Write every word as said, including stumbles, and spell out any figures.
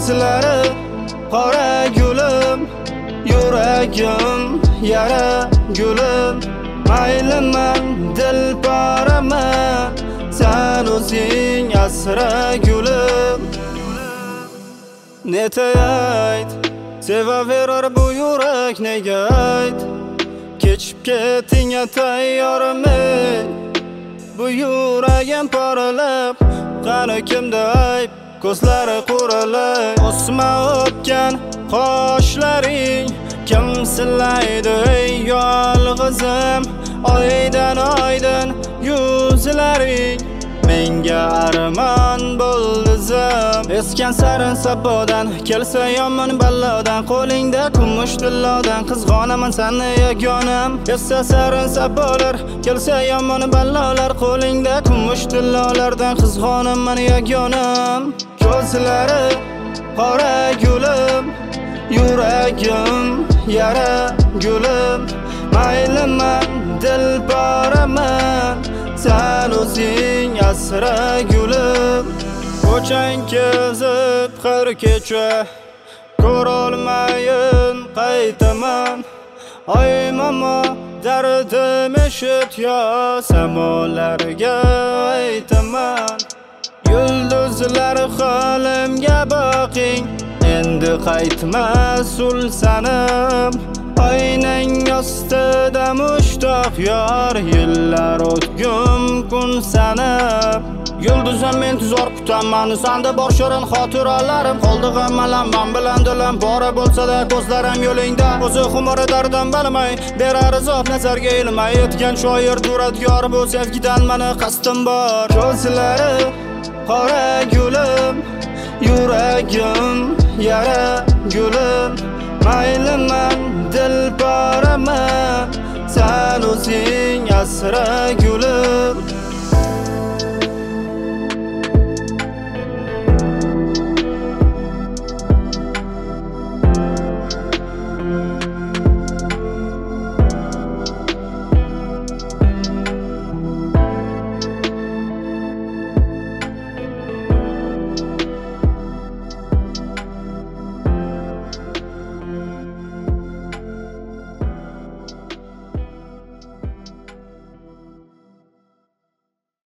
ko'zlari qora gulim, yuragim yara gulim. Mayliman dilporaman, sen o'zing asra gulim. Netayt sevaverar bu yurak nega ayt, kechib ketingga tayyorman. Bu yuragim poralab, qani kimda ayb, ko'zlari quralay. O'sma o'pgan qoshlaring kim silaydi ey yolg'izim. Oydan oydin yuzlaring menga armon bo'ldi zim. Eskan sarin sabodan kelsa yomon balladan, qo'lingda kumush tillodan qizg'onaman seni yagonam. Essa sarin sabolar kelsa yomon ballalar, qo'lingda kumush tillolardan qizg'onaman yagonam. Ko'zlari qora gulim, yuragim yara gulim. Mayliman dilporaman, sen o'zing asra gulim. Ko'chang kezib har kecha, ko'rolmayin qaytaman. Oy mamo dardim eshit yo, samolarga aytaman. Yulduzlar xolimga boqing, endi qaytmas ulsanim. Oynang ostida mushtoq yor, yillar o'tgum kun sanab. Yulduzim men tuzor kutaman, sanda bor shirin xotiralarim. Qoldi g'ammalam men bilan dilim, bora bo'lsa-da ko'zlarim yo'lingda. O'zi xumori dardim bilmay, berar izob nazarga ilmay. Yetgan shoir duradgor bu sevgidan meni qasdim bor. Ko'zlari qora gulim, yuragim yara gulim. Mayliman dilporaman, sen o'zing asra gulim.